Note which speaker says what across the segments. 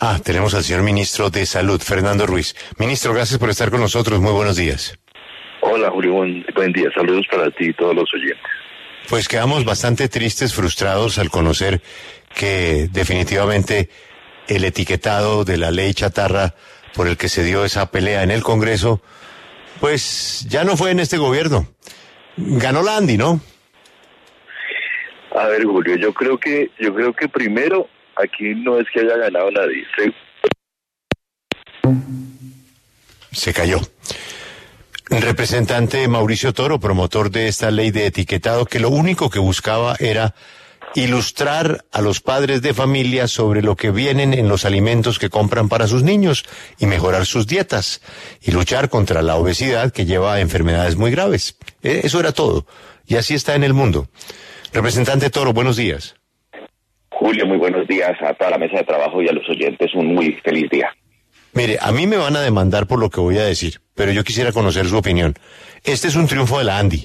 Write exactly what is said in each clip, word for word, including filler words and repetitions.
Speaker 1: Ah, tenemos al señor ministro de Salud, Fernando Ruiz. Ministro, gracias por estar con nosotros. Muy buenos días.
Speaker 2: Hola, Julio. Buen, buen día. Saludos para ti y todos los oyentes.
Speaker 1: Pues quedamos bastante tristes, frustrados al conocer que definitivamente el etiquetado de la ley chatarra por el que se dio esa pelea en el Congreso, pues ya no fue en este gobierno. Ganó la Andy, ¿no?
Speaker 2: A ver, Julio, yo creo que, yo creo que primero aquí no es que haya ganado nadie. Se,
Speaker 1: se cayó. El representante Mauricio Toro, promotor de esta ley de etiquetado, que lo único que buscaba era ilustrar a los padres de familia sobre lo que vienen en los alimentos que compran para sus niños y mejorar sus dietas y luchar contra la obesidad que lleva a enfermedades muy graves. Eso era todo. Y así está en el mundo. Representante Toro, buenos días.
Speaker 2: Julio, muy buenos días a toda la mesa de trabajo y a los oyentes. Un muy feliz día.
Speaker 1: Mire, a mí me van a demandar por lo que voy a decir, pero yo quisiera conocer su opinión. Este es un triunfo de la Andy.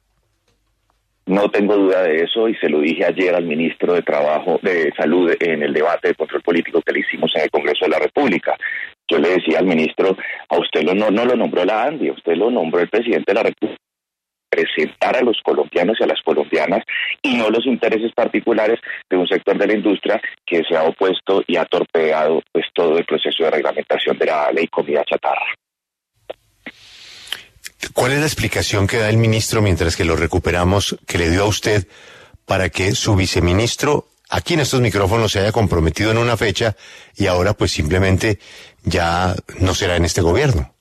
Speaker 2: No tengo duda de eso y se lo dije ayer al ministro de Trabajo, de Salud, en el debate de control político que le hicimos en el Congreso de la República. Yo le decía al ministro, a usted lo, no, no lo nombró la Andy, a usted lo nombró el presidente de la República, presentar a los colombianos y a las colombianas y no los intereses particulares de un sector de la industria que se ha opuesto y ha torpedeado pues todo el proceso de reglamentación de la ley comida chatarra.
Speaker 1: ¿Cuál es la explicación que da el ministro mientras que lo recuperamos, que le dio a usted para que su viceministro aquí en estos micrófonos se haya comprometido en una fecha y ahora pues simplemente ya no será en este gobierno?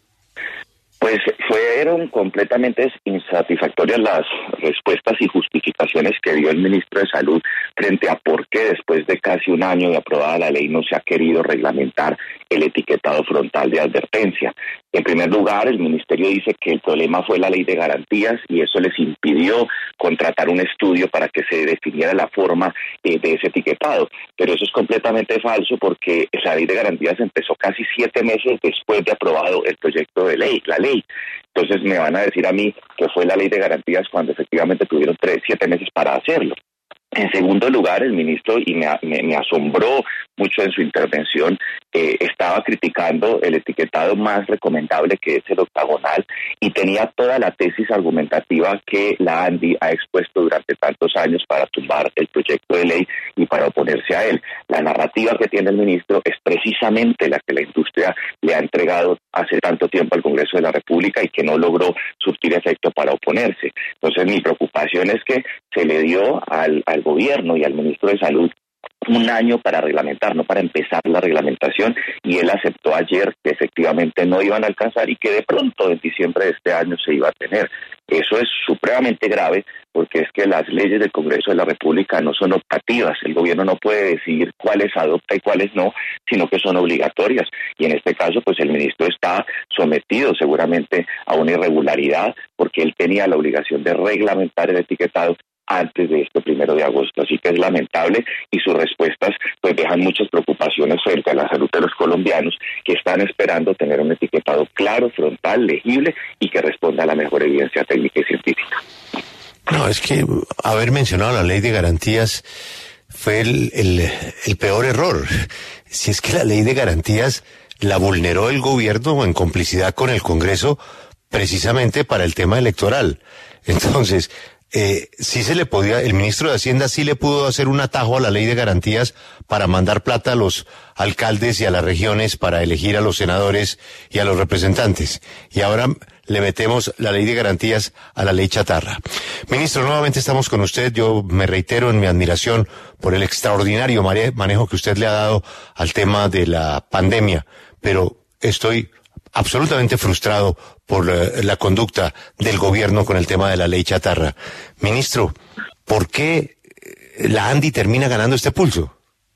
Speaker 2: Pues fueron completamente insatisfactorias las respuestas y justificaciones que dio el ministro de Salud frente a por qué después de casi un año de aprobada la ley no se ha querido reglamentar el etiquetado frontal de advertencia. En primer lugar, el ministerio dice que el problema fue la ley de garantías y eso les impidió contratar un estudio para que se definiera la forma eh, de ese etiquetado. Pero eso es completamente falso porque la ley de garantías empezó casi siete meses después de aprobado el proyecto de ley, la ley. Entonces me van a decir a mí que fue la ley de garantías cuando efectivamente tuvieron tres, siete meses para hacerlo. En segundo lugar, el ministro, y me, me, me asombró mucho en su intervención, eh, estaba criticando el etiquetado más recomendable, que es el octagonal, y tenía toda la tesis argumentativa que la Andy ha expuesto durante tantos años para tumbar el proyecto de ley y para oponerse a él. La narrativa que tiene el ministro es precisamente la que la industria le ha entregado hace tanto tiempo al Congreso de la República y que no logró surtir efecto para oponerse. Entonces mi preocupación es que se le dio al, al gobierno y al ministro de Salud un año para reglamentar, no para empezar la reglamentación, y él aceptó ayer que efectivamente no iban a alcanzar y que de pronto en diciembre de este año se iba a tener. Eso es supremamente grave porque es que las leyes del Congreso de la República no son optativas, el gobierno no puede decidir cuáles adopta y cuáles no, sino que son obligatorias, y en este caso pues el ministro está sometido seguramente a una irregularidad porque él tenía la obligación de reglamentar el etiquetado antes de este primero de agosto, así que es lamentable y sus respuestas pues dejan muchas preocupaciones frente a la salud de los colombianos que están esperando tener un etiquetado claro, frontal, legible y que responda a la mejor evidencia técnica y científica.
Speaker 1: No, es que haber mencionado la ley de garantías fue el, el, el peor error. Si es que la ley de garantías la vulneró el gobierno en complicidad con el Congreso precisamente para el tema electoral. Entonces, Eh, sí se le podía, el ministro de Hacienda sí le pudo hacer un atajo a la ley de garantías para mandar plata a los alcaldes y a las regiones para elegir a los senadores y a los representantes. Y ahora le metemos la ley de garantías a la ley chatarra. Ministro, nuevamente estamos con usted. Yo me reitero en mi admiración por el extraordinario manejo que usted le ha dado al tema de la pandemia, pero estoy absolutamente frustrado por la, la conducta del gobierno con el tema de la ley chatarra. Ministro, ¿por qué la Andy termina ganando este pulso?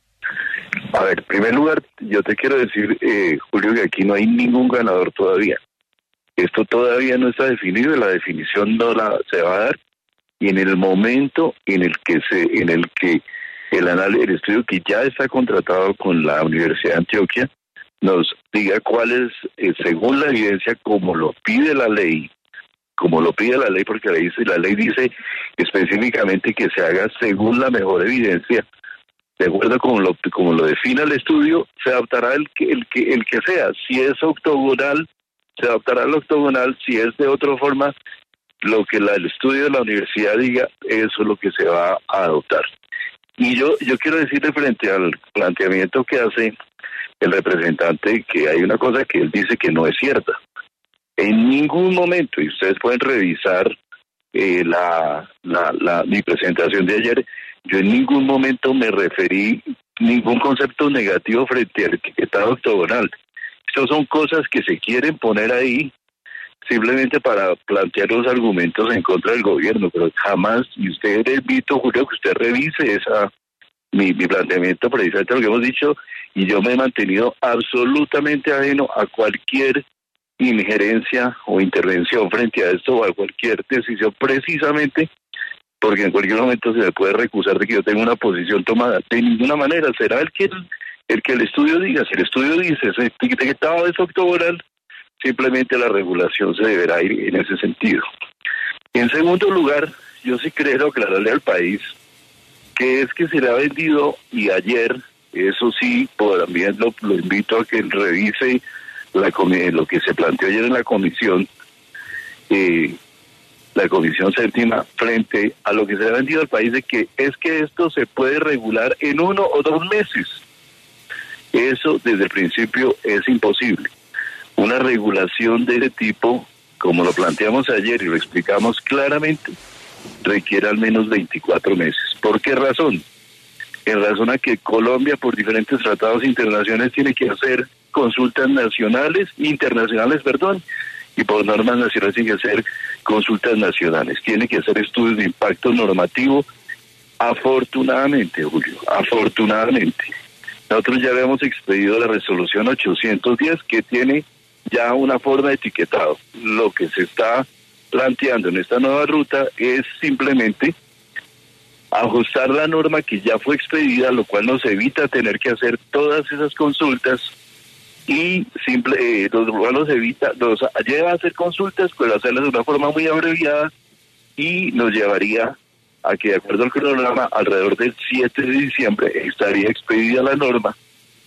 Speaker 2: A ver, en primer lugar, yo te quiero decir, eh, Julio, que aquí no hay ningún ganador todavía. Esto todavía no está definido, la definición no la se va a dar, y en el momento en el que se, en el que el análisis, el estudio que ya está contratado con la Universidad de Antioquia, nos diga cuál es, eh, según la evidencia, como lo pide la ley, como lo pide la ley, porque la, dice, la ley dice específicamente que se haga según la mejor evidencia
Speaker 3: de acuerdo como lo, como lo defina el estudio, se adaptará el que, el que, el que sea. Si es octogonal, se adaptará al octogonal. Si es de otra forma, lo que la, el estudio de la universidad diga, eso es lo que se va a adoptar. Y yo, yo quiero decirle frente al planteamiento que hace el representante, que hay una cosa que él dice que no es cierta. En ningún momento, y ustedes pueden revisar eh, la, la, la mi presentación de ayer, yo en ningún momento me referí ningún concepto negativo frente al etiquetado octogonal. Estas son cosas que se quieren poner ahí simplemente para plantear los argumentos en contra del gobierno, pero jamás, y usted le invito, Julio, que usted revise esa mi, mi planteamiento precisamente lo que hemos dicho, y yo me he mantenido absolutamente ajeno a cualquier injerencia o intervención frente a esto o a cualquier decisión, precisamente porque en cualquier momento se me puede recusar de que yo tenga una posición tomada. De ninguna manera, será el que el, el que el estudio diga. Si el estudio dice ese etiquetado es octogonal, simplemente la regulación se deberá ir en ese sentido. En segundo lugar, yo sí creo aclararle al país que es que se le ha vendido, y ayer, eso sí, por, también lo, lo invito a que revise la, lo que se planteó ayer en la comisión, eh, la comisión séptima, frente a lo que se le ha vendido al país, de que es que esto se puede regular en uno o dos meses. Eso desde el principio es imposible. Una regulación de ese tipo, como lo planteamos ayer y lo explicamos claramente, requiere al menos veinticuatro meses. ¿Por qué razón? En razón a que Colombia, por diferentes tratados internacionales, tiene que hacer consultas nacionales, internacionales, perdón, y por normas nacionales tiene que hacer consultas nacionales. Tiene que hacer estudios de impacto normativo, afortunadamente, Julio, afortunadamente. Nosotros ya habíamos expedido la resolución ochocientos diez, que tiene ya una forma de etiquetado. Lo que se está planteando en esta nueva ruta es simplemente ajustar la norma que ya fue expedida, lo cual nos evita tener que hacer todas esas consultas y simple, eh, los nos evita, nos lleva a hacer consultas, pero hacerlas de una forma muy abreviada, y nos llevaría a que, de acuerdo al cronograma, alrededor del siete de diciembre estaría expedida la norma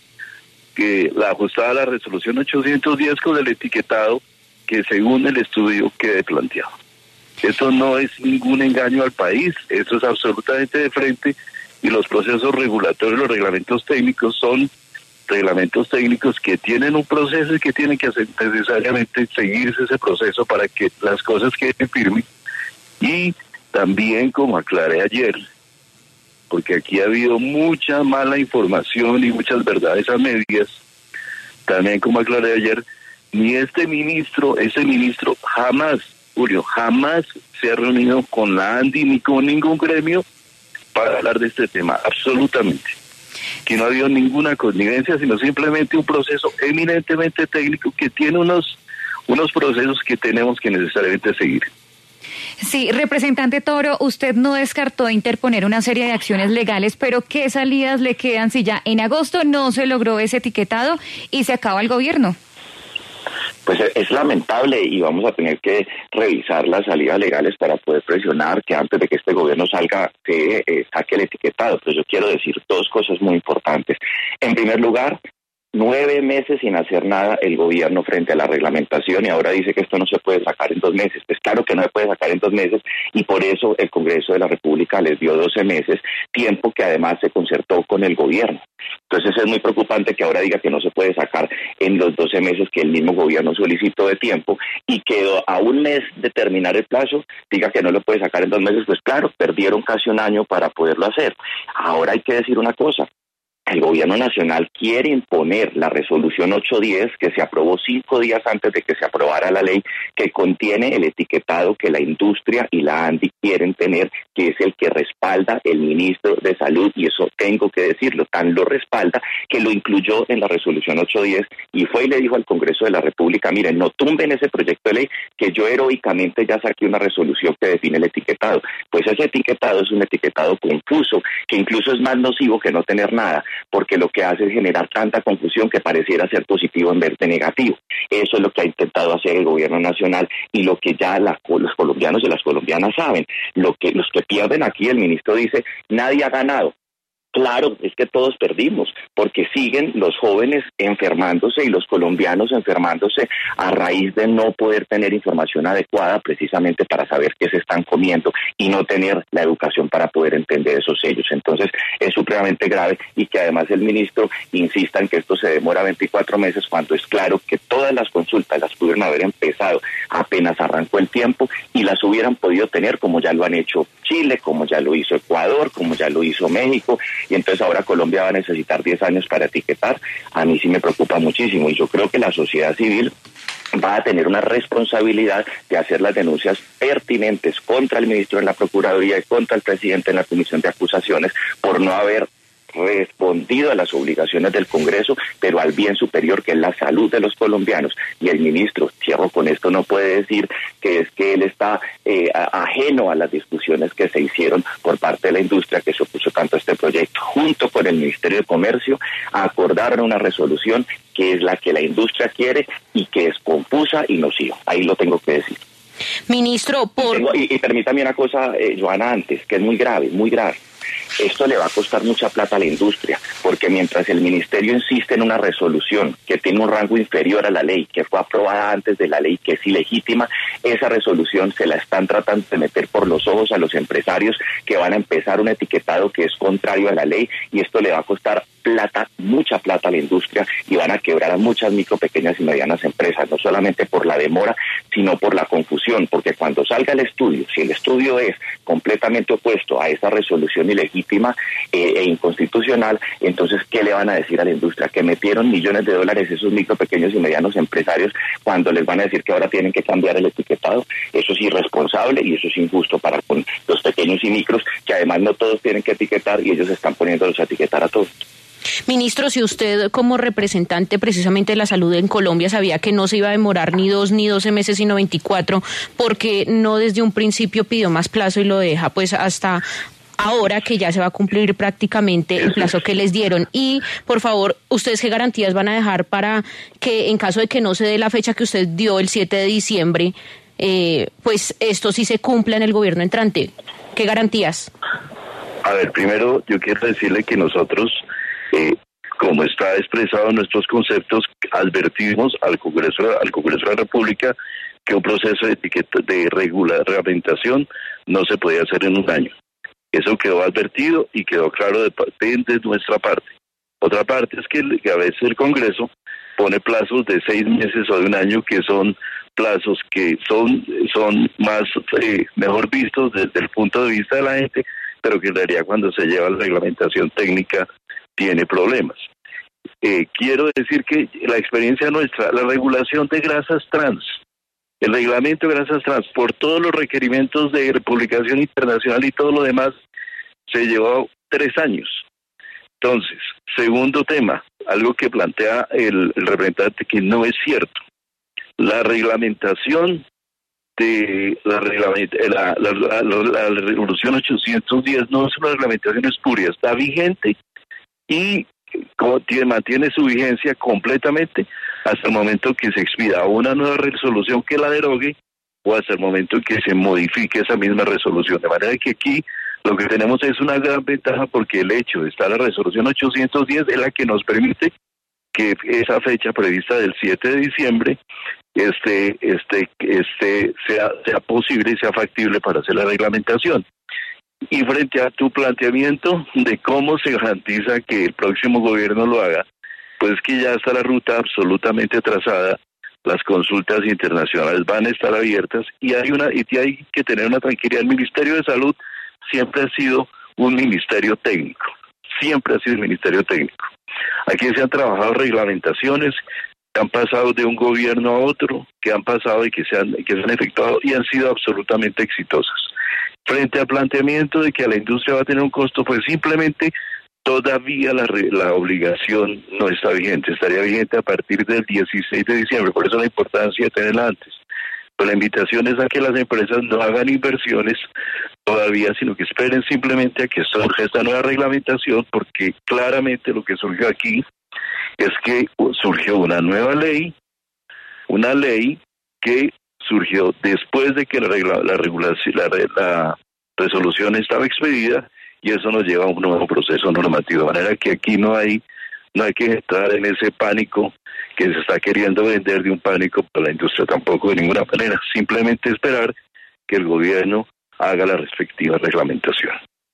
Speaker 3: que la ajustada a la resolución ochocientos diez con el etiquetado que según el estudio quede planteado. Esto no es ningún engaño al país, esto es absolutamente de frente, y los procesos regulatorios, los reglamentos técnicos son reglamentos técnicos que tienen un proceso y que tienen que hacer necesariamente seguirse ese proceso para que las cosas queden firmes. Y también, como aclaré ayer, porque aquí ha habido mucha mala información y muchas verdades a medias, también como aclaré ayer, ni este ministro, ese ministro jamás, Julio, jamás se ha reunido con la ANDI ni con ningún gremio para hablar de este tema, absolutamente. Que no ha habido ninguna connivencia, sino simplemente un proceso eminentemente técnico que tiene unos, unos procesos que tenemos que necesariamente seguir.
Speaker 4: Sí, representante Toro, usted no descartó interponer una serie de acciones legales, pero ¿qué salidas le quedan si ya en agosto no se logró ese etiquetado y se acaba el gobierno?
Speaker 2: Pues es lamentable, y vamos a tener que revisar las salidas legales para poder presionar que antes de que este gobierno salga, se eh, saque el etiquetado. Pero yo quiero decir dos cosas muy importantes. En primer lugar, nueve meses sin hacer nada el gobierno frente a la reglamentación, y ahora dice que esto no se puede sacar en dos meses. Pues claro que no se puede sacar en dos meses, y por eso el Congreso de la República les dio doce meses, tiempo que además se concertó con el gobierno. Entonces es muy preocupante que ahora diga que no se puede sacar en los doce meses que el mismo gobierno solicitó de tiempo, y que a un mes de terminar el plazo diga que no lo puede sacar en dos meses. Pues claro, perdieron casi un año para poderlo hacer. Ahora hay que decir una cosa. El gobierno nacional quiere imponer la resolución ochocientos diez, que se aprobó cinco días antes de que se aprobara la ley, que contiene el etiquetado que la industria y la ANDI quieren tener, que es el que respalda el ministro de Salud, y eso tengo que decirlo, tan lo respalda que lo incluyó en la resolución ochocientos diez, y fue y le dijo al Congreso de la República: miren, no tumben ese proyecto de ley, que yo heroicamente ya saqué una resolución que define el etiquetado. Pues ese etiquetado es un etiquetado confuso, que incluso es más nocivo que no tener nada, porque lo que hace es generar tanta confusión que pareciera ser positivo en vez de negativo. Eso es lo que ha intentado hacer el gobierno nacional, y lo que ya la, los colombianos y las colombianas saben. Lo que los que pierden aquí, el ministro dice, nadie ha ganado. Claro, es que todos perdimos, porque siguen los jóvenes enfermándose y los colombianos enfermándose a raíz de no poder tener información adecuada precisamente para saber qué se están comiendo y no tener la educación para poder entender esos sellos. Entonces es supremamente grave y que además el ministro insista en que esto se demora veinticuatro meses cuando es claro que todas las consultas las pudieron haber empezado apenas arrancó el tiempo y las hubieran podido tener como ya lo han hecho Chile, como ya lo hizo Ecuador, como ya lo hizo México. Y entonces ahora Colombia va a necesitar diez años para etiquetar. A mí sí me preocupa muchísimo y yo creo que la sociedad civil va a tener una responsabilidad de hacer las denuncias pertinentes contra el ministro en la Procuraduría y contra el presidente en la Comisión de Acusaciones por no haber respondido a las obligaciones del Congreso, pero al bien superior que es la salud de los colombianos. Y el ministro, cierro con esto, no puede decir que es que él está eh, ajeno a las discusiones que se hicieron por parte de la industria que se opuso tanto a este proyecto. Junto con el Ministerio de Comercio acordaron una resolución que es la que la industria quiere y que es confusa y nociva. Ahí lo tengo que decir.
Speaker 4: Ministro, por...
Speaker 2: Y, tengo, y, y permítame una cosa, eh, Joana, antes, que es muy grave, muy grave. Esto le va a costar mucha plata a la industria, porque mientras el ministerio insiste en una resolución que tiene un rango inferior a la ley, que fue aprobada antes de la ley, que es ilegítima, esa resolución se la están tratando de meter por los ojos a los empresarios que van a empezar un etiquetado que es contrario a la ley, y esto le va a costar plata, mucha plata a la industria, y van a quebrar a muchas micro, pequeñas y medianas empresas, no solamente por la demora, sino por la confusión, porque cuando salga el estudio, si el estudio es completamente opuesto a esa resolución ilegítima eh, e inconstitucional, entonces, ¿qué le van a decir a la industria? Que metieron millones de dólares esos micro, pequeños y medianos empresarios cuando les van a decir que ahora tienen que cambiar el etiquetado. Eso es irresponsable y eso es injusto para con los pequeños y micros, que además no todos tienen que etiquetar y ellos están poniéndolos a etiquetar a todos.
Speaker 4: Ministro, si usted como representante precisamente de la salud en Colombia sabía que no se iba a demorar ni dos ni doce meses, sino veinticuatro, porque no desde un principio pidió más plazo y lo deja pues hasta ahora que ya se va a cumplir prácticamente el plazo que les dieron? Y, por favor, ¿ustedes qué garantías van a dejar para que en caso de que no se dé la fecha que usted dio el siete de diciembre, eh, pues esto sí se cumpla en el gobierno entrante? ¿Qué garantías?
Speaker 3: A ver, primero yo quiero decirle que nosotros, eh, como está expresado en nuestros conceptos, advertimos al Congreso, al Congreso de la República que un proceso de etiqueta de reglamentación no se podía hacer en un año. Eso quedó advertido y quedó claro de, de, de nuestra parte. Otra parte es que, que a veces el Congreso pone plazos de seis meses o de un año que son plazos que son, son más eh, mejor vistos desde el punto de vista de la gente, pero que en realidad cuando se lleva la reglamentación técnica tiene problemas. Eh, quiero decir que la experiencia nuestra, la regulación de grasas trans, el reglamento de grasas trans, por todos los requerimientos de publicación internacional y todo lo demás, se llevó tres años. Entonces, segundo tema, algo que plantea el, el representante que no es cierto. La reglamentación de la, la, la, la, la, la resolución ochocientos diez no es una reglamentación espuria, está vigente y mantiene su vigencia completamente hasta el momento que se expida una nueva resolución que la derogue o hasta el momento que se modifique esa misma resolución. De manera que aquí lo que tenemos es una gran ventaja porque el hecho de estar la resolución ochocientos diez es la que nos permite que esa fecha prevista del siete de diciembre este, este, este sea, sea posible y sea factible para hacer la reglamentación. Y frente a tu planteamiento de cómo se garantiza que el próximo gobierno lo haga, pues que ya está la ruta absolutamente trazada, las consultas internacionales van a estar abiertas y hay una y hay que tener una tranquilidad. El Ministerio de Salud siempre ha sido un ministerio técnico, siempre ha sido un ministerio técnico. Aquí se han trabajado reglamentaciones que han pasado de un gobierno a otro, que han pasado y que se han, que se han efectuado y han sido absolutamente exitosas. Frente al planteamiento de que a la industria va a tener un costo, pues simplemente todavía la, la obligación no está vigente, estaría vigente a partir del dieciséis de diciembre, por eso la importancia de tenerla antes. Pero la invitación es a que las empresas no hagan inversiones todavía, sino que esperen simplemente a que surja esta nueva reglamentación, porque claramente lo que surgió aquí es que surgió una nueva ley, una ley que surgió después de que la, regla, la regulación, la, la resolución estaba expedida y eso nos lleva a un nuevo proceso normativo. De manera que aquí no hay, no hay que entrar en ese pánico que se está queriendo vender, de un pánico para la industria, tampoco de ninguna manera. Simplemente esperar que el gobierno haga la respectiva reglamentación.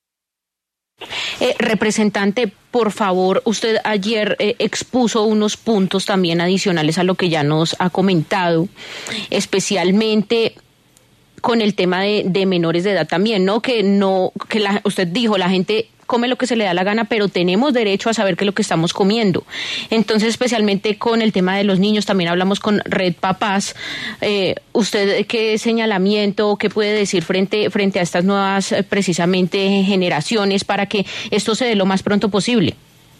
Speaker 4: Eh, representante, por favor, usted ayer eh, expuso unos puntos también adicionales a lo que ya nos ha comentado, especialmente con el tema de, de menores de edad también, ¿no? Que no, que la, usted dijo, la gente come lo que se le da la gana, pero tenemos derecho a saber qué es lo que estamos comiendo. Entonces, especialmente con el tema de los niños, también hablamos con Red Papás. Eh, ¿Usted qué señalamiento, qué puede decir frente, frente a estas nuevas, eh, precisamente, generaciones para que esto se dé lo más pronto posible?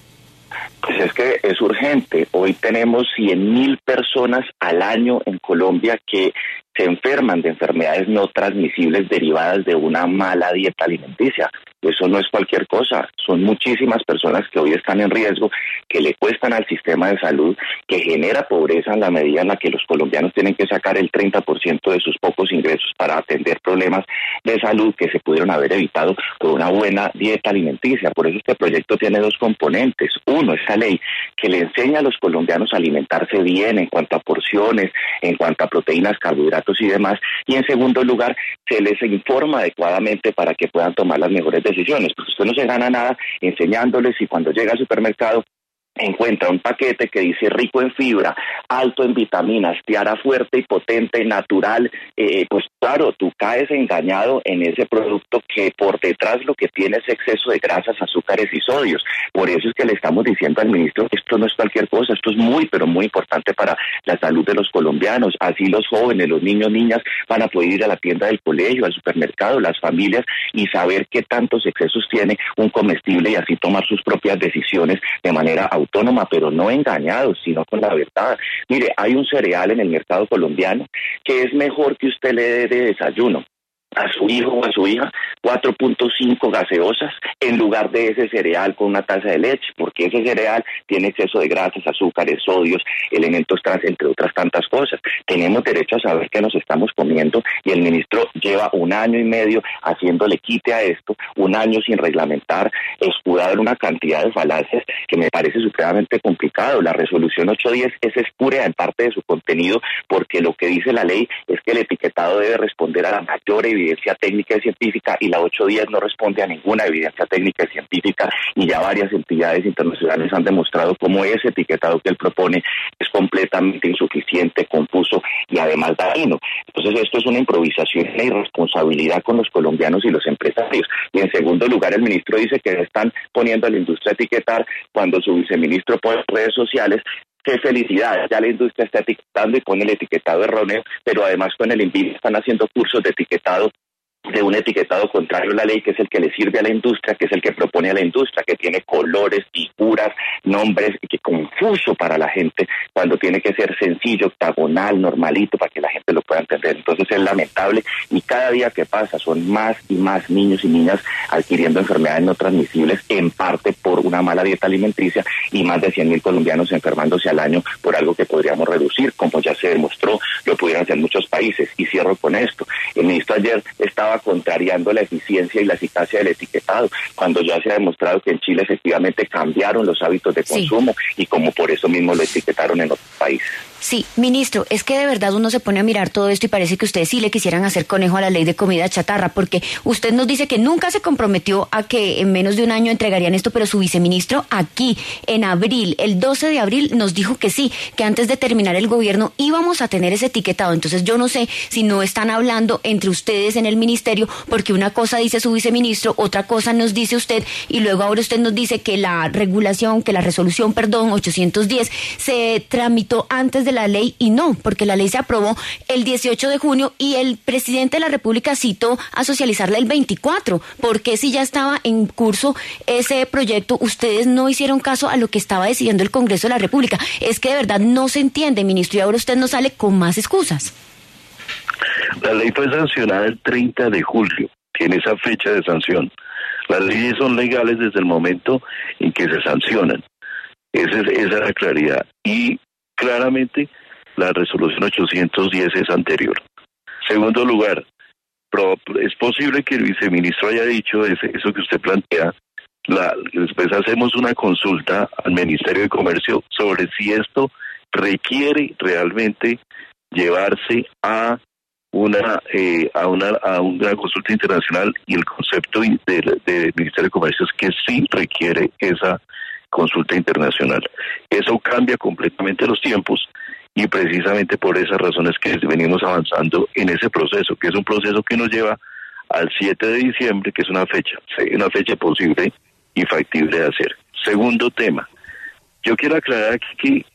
Speaker 2: Pues es que es urgente. Hoy tenemos cien mil personas al año en Colombia que se enferman de enfermedades no transmisibles derivadas de una mala dieta alimenticia. Eso no es cualquier cosa, son muchísimas personas que hoy están en riesgo, que le cuestan al sistema de salud, que genera pobreza en la medida en la que los colombianos tienen que sacar el treinta por ciento de sus pocos ingresos para atender problemas de salud que se pudieron haber evitado por una buena dieta alimenticia. Por eso este proyecto tiene dos componentes. Uno, esta ley que le enseña a los colombianos a alimentarse bien en cuanto a porciones, en cuanto a proteínas, carbohidratos y demás. Y en segundo lugar, se les informa adecuadamente para que puedan tomar las mejores decisiones, porque usted no se gana nada enseñándoles, y cuando llega al supermercado encuentra un paquete que dice rico en fibra, alto en vitaminas, tiara fuerte y potente, natural, eh, pues claro, tú caes engañado en ese producto que por detrás lo que tiene es exceso de grasas, azúcares y sodios. Por eso es que le estamos diciendo al ministro que esto no es cualquier cosa, esto es muy, pero muy importante para la salud de los colombianos. Así los jóvenes, los niños, niñas van a poder ir a la tienda del colegio, al supermercado, las familias, y saber qué tantos excesos tiene un comestible y así tomar sus propias decisiones de manera autónoma, pero no engañados, sino con la verdad. Mire, hay un cereal en el mercado colombiano que es mejor que usted le dé de desayuno a su hijo o a su hija cuatro punto cinco gaseosas en lugar de ese cereal con una taza de leche, porque ese cereal tiene exceso de grasas, azúcares, sodios, elementos trans, entre otras tantas cosas. Tenemos derecho a saber qué nos estamos comiendo, y el ministro lleva un año y medio haciéndole quite a esto, un año sin reglamentar, escudado en una cantidad de falacias que me parece supremamente complicado. La resolución ocho diez es espúrea en parte de su contenido, porque lo que dice la ley es que el etiquetado debe responder a la mayor evidencia evidencia técnica y científica, y la ocho diez no responde a ninguna evidencia técnica y científica, y ya varias entidades internacionales han demostrado cómo ese etiquetado que él propone es completamente insuficiente, confuso y además dañino. Entonces esto es una improvisación e irresponsabilidad con los colombianos y los empresarios. Y en segundo lugar, el ministro dice que están poniendo a la industria a etiquetar cuando su viceministro pone redes sociales. ¡Qué felicidad! Ya la industria está etiquetando y pone el etiquetado erróneo, pero además con el INVIMA están haciendo cursos de etiquetado, de un etiquetado contrario a la ley, que es el que le sirve a la industria, que es el que propone a la industria, que tiene colores, figuras, nombres, y que confuso para la gente, cuando tiene que ser sencillo, octagonal, normalito, para que la gente lo pueda entender. Entonces es lamentable, y cada día que pasa son más y más niños y niñas adquiriendo enfermedades no transmisibles, en parte por una mala dieta alimenticia, y más de cien mil colombianos enfermándose al año por algo que podríamos reducir, como ya se demostró, lo pudieran hacer muchos países. Y cierro con esto. El ministro ayer estaba contrariando la eficiencia y la eficacia del etiquetado, cuando ya se ha demostrado que en Chile efectivamente cambiaron los hábitos de consumo, sí, y como por eso mismo lo etiquetaron en otros países.
Speaker 5: Sí, ministro, es que de verdad uno se pone a mirar todo esto y parece que ustedes sí le quisieran hacer conejo a la ley de comida chatarra, porque usted nos dice que nunca se comprometió a que en menos de un año entregarían esto, pero su viceministro aquí en abril, el doce de abril, nos dijo que sí, que antes de terminar el gobierno íbamos a tener ese etiquetado. Entonces yo no sé si no están hablando entre ustedes en el ministerio, porque una cosa dice su viceministro, otra cosa nos dice usted, y luego ahora usted nos dice que la regulación, que la resolución, perdón, ochocientos diez se tramitó antes de la ley, y no, porque la ley se aprobó el dieciocho de junio y el presidente de la República citó a socializarla el veinticuatro. ¿Por qué, si ya estaba en curso ese proyecto, ustedes no hicieron caso a lo que estaba decidiendo el Congreso de la República? Es que de verdad no se entiende, ministro, y ahora usted nos sale con más excusas.
Speaker 3: La ley fue sancionada el treinta de julio, tiene esa fecha de sanción. Las leyes son legales desde el momento en que se sancionan. Esa es, esa es la claridad. Y claramente la resolución ochocientos diez es anterior. Segundo lugar, pero es posible que el viceministro haya dicho ese, eso que usted plantea. La, después hacemos una consulta al Ministerio de Comercio sobre si esto requiere realmente llevarse a una eh, a una a una consulta internacional, y el concepto del de Ministerio de Comercio es que sí requiere esa consulta internacional. Eso cambia completamente los tiempos, y precisamente por esas razones que venimos avanzando en ese proceso, que es un proceso que nos lleva al siete de diciembre, que es una fecha, una fecha posible y factible de hacer. Segundo tema, yo quiero aclarar aquí que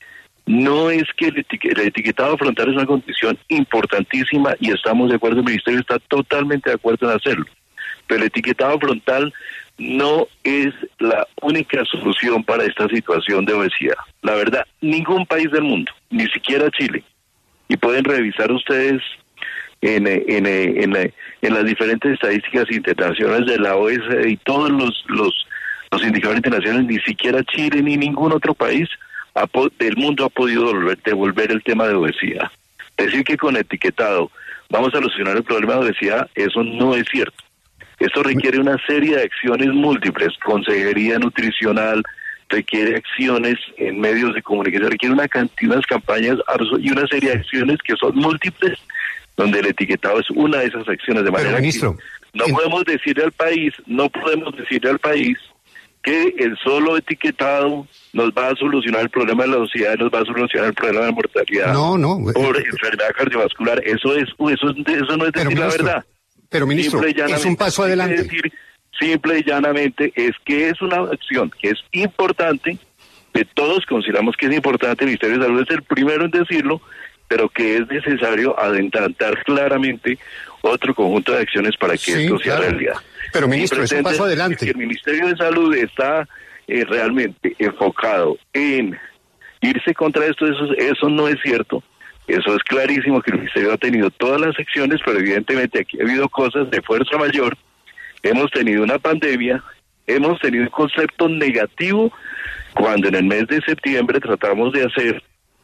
Speaker 3: no es que el, etique- el etiquetado frontal es una condición importantísima y estamos de acuerdo, el Ministerio está totalmente de acuerdo en hacerlo, pero el etiquetado frontal no es la única solución para esta situación de obesidad. La verdad, ningún país del mundo, ni siquiera Chile, y pueden revisar ustedes en, en, en, en, en las diferentes estadísticas internacionales de la O E C D y todos los, los, los indicadores internacionales, ni siquiera Chile ni ningún otro país ha, del mundo ha podido devolver, devolver el tema de obesidad. Decir que con etiquetado vamos a solucionar el problema de obesidad, eso no es cierto. Esto requiere una serie de acciones múltiples, consejería nutricional, requiere acciones en medios de comunicación, requiere una cantidad, unas campañas y una serie de acciones que son múltiples, donde el etiquetado es una de esas acciones. De manera
Speaker 1: Pero, ministro,
Speaker 3: que no
Speaker 1: en...
Speaker 3: podemos decirle al país, no podemos decirle al país que el solo etiquetado nos va a solucionar el problema de la obesidad, nos va a solucionar el problema de la mortalidad
Speaker 1: no, no,
Speaker 3: por enfermedad cardiovascular. Eso es, eso, eso no es decir
Speaker 1: pero,
Speaker 3: la
Speaker 1: ministro,
Speaker 3: verdad.
Speaker 1: Pero, ministro, es un paso adelante.
Speaker 3: Decir, simple y llanamente es que es una acción que es importante, que todos consideramos que es importante, el Ministerio de Salud es el primero en decirlo, pero que es necesario adelantar claramente otro conjunto de acciones para que
Speaker 1: sí,
Speaker 3: esto sea
Speaker 1: claro.
Speaker 3: realidad.
Speaker 1: Pero, ministro, es un paso adelante.
Speaker 3: Que el Ministerio de Salud está eh, realmente enfocado en irse contra esto, eso, eso no es cierto. Eso es clarísimo, que el Ministerio ha tenido todas las acciones, pero evidentemente aquí ha habido cosas de fuerza mayor. Hemos tenido una pandemia, hemos tenido un concepto negativo cuando en el mes de septiembre tratamos de hacer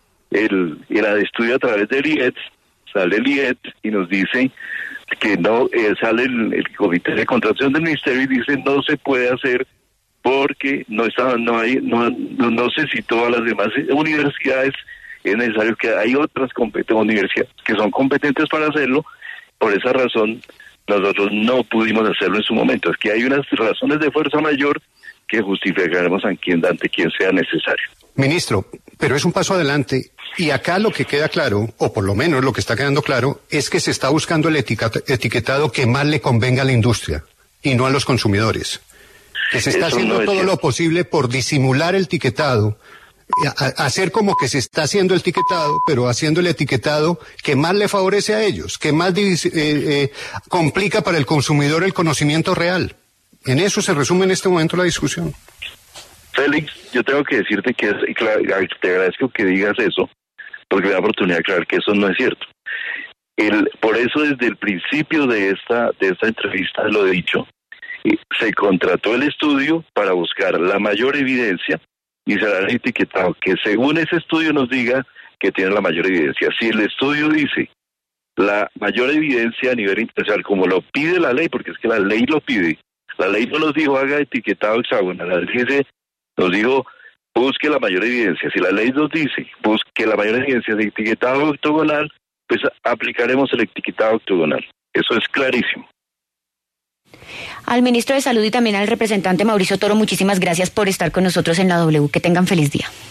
Speaker 3: el, el estudio a través del I E T S, sale el I E T S y nos dice que no, eh, sale el, el comité de contratación del Ministerio y dice no se puede hacer porque no está, no hay, no, no, no sé si todas las demás universidades, es necesario que hay otras competentes universidades que son competentes para hacerlo. Por esa razón nosotros no pudimos hacerlo en su momento. Es que hay unas razones de fuerza mayor que justificaremos ante quien, ante quien sea necesario.
Speaker 1: Ministro, pero es un paso adelante, y acá lo que queda claro, o por lo menos lo que está quedando claro, es que se está buscando el etiquetado que más le convenga a la industria y no a los consumidores. Que se está Eso haciendo no todo cierto. Lo posible por disimular el etiquetado, a, hacer como que se está haciendo el etiquetado, pero haciendo el etiquetado que más le favorece a ellos, que más eh, eh, complica para el consumidor el conocimiento real. En eso se resume en este momento la discusión.
Speaker 3: Félix, yo tengo que decirte que es, y claro, te agradezco que digas eso, porque me da oportunidad de aclarar que eso no es cierto. El, por eso desde el principio de esta, de esta entrevista lo he dicho, se contrató el estudio para buscar la mayor evidencia y será el etiquetado que según ese estudio nos diga que tiene la mayor evidencia. Si el estudio dice la mayor evidencia a nivel internacional, como lo pide la ley, porque es que la ley lo pide, la ley no nos dijo haga etiquetado hexagonal, la ley dice, nos dijo busque la mayor evidencia. Si la ley nos dice busque la mayor evidencia de etiquetado octogonal, pues aplicaremos el etiquetado octogonal. Eso es clarísimo.
Speaker 5: Al ministro de Salud y también al representante Mauricio Toro, muchísimas gracias por estar con nosotros en la W. Que tengan feliz día.